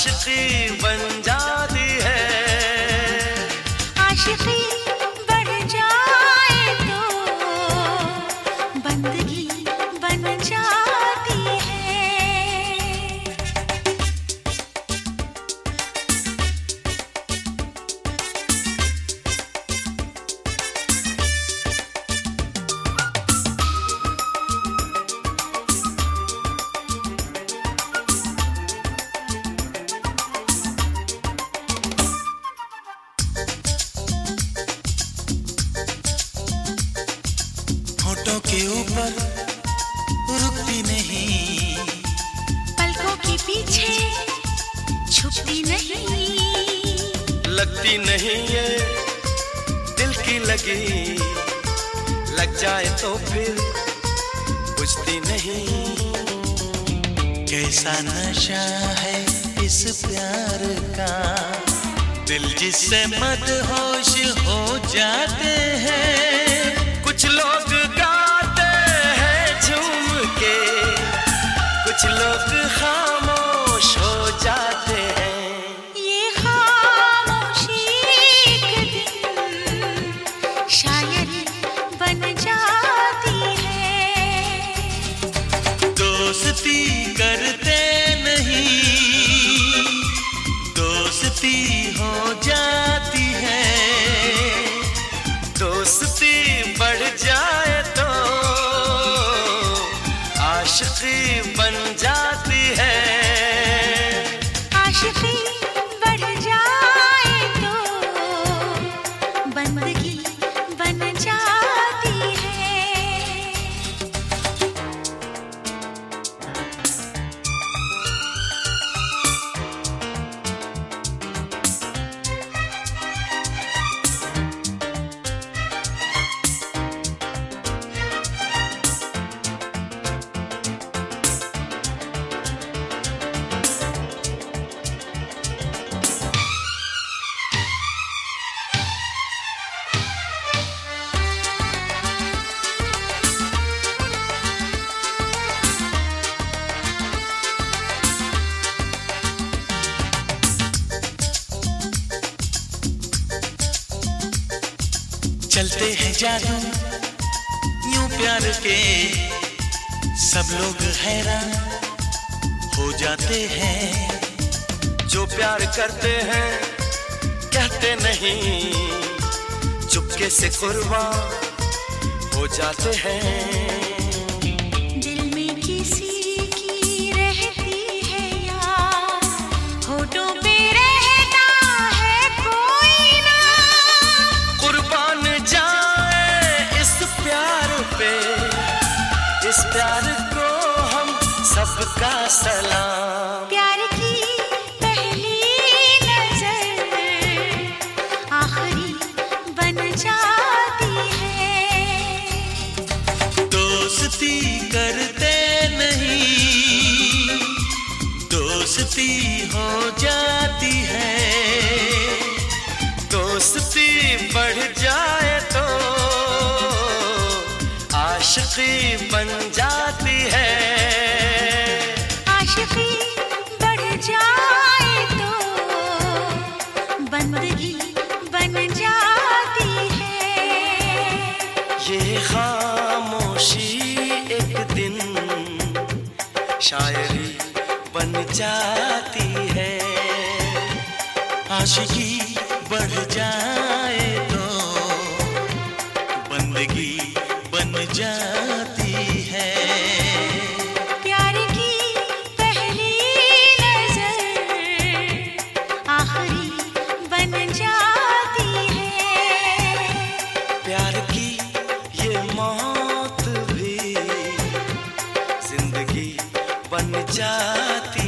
आशिकी बन जाती है। आशिकी बढ़ जाए तो बंदगी बन जाती है। होठों के ऊपर रुकती नहीं, पलकों के पीछे छुपती नहीं, लगती नहीं ये दिल की लगी, लग जाए तो फिर बुझती नहीं। कैसा नशा है इस प्यार का, दिल जिससे मदहोश हो जाते हैं। कुछ लोग गाते हैं झूम के, कुछ लोग खामोश हो जाते हैं। ये खामोशी एक दिन शायरी बन जाती है। दोस्ती करते नहीं, दोस्ती हो जाती है। दोस्ती बढ़ जाए तो आशिकी बन जाती है। आशिकी बढ़ जाए तो बंदगी बन जाती है। चलते हैं जादू यूं प्यार के, सब लोग हैरान हो जाते हैं। जो प्यार करते हैं कहते नहीं, चुपके से कुर्बान हो जाते हैं। दिल में किसी की रहती है यार, होठों पे रहता है कोई ना। कुर्बान जाए इस प्यार पे, इस प्यार को हम सबका सलाम। प्यार की पहली नजर आखिरी बन जाती है। दोस्ती करते नहीं, दोस्ती हो जाती है। दोस्ती बढ़ जाए तो आशिकी बन जाती है। आशिकी बढ़ जाए तो बंदगी बन जाती है। ये खामोशी एक दिन शायरी बन जाती है। आशिकी बढ़ जाए तो बंदगी बन जाती है। प्यार की पहली नजर आखिरी बन जाती है। प्यार की ये मौत भी जिंदगी बन जाती